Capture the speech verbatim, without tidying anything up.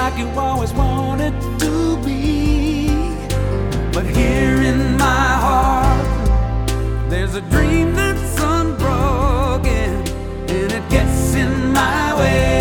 like you always wanted to be. But here in my heart, there's a dream that's unbroken, and it gets in my way.